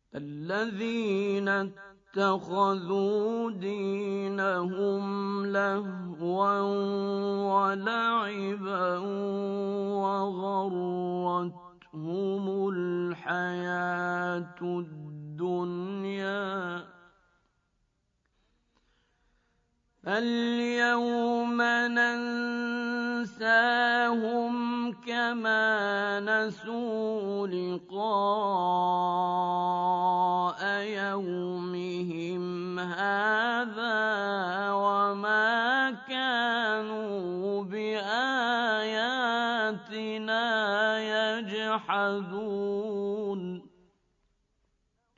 الذين اتخذوا دينهم لهوا ولعبا وغرتهم الحياة الدنيا فاليوم ننساهم كما نسوا لقاء يومهم هذا وما كانوا بآياتنا يجحدون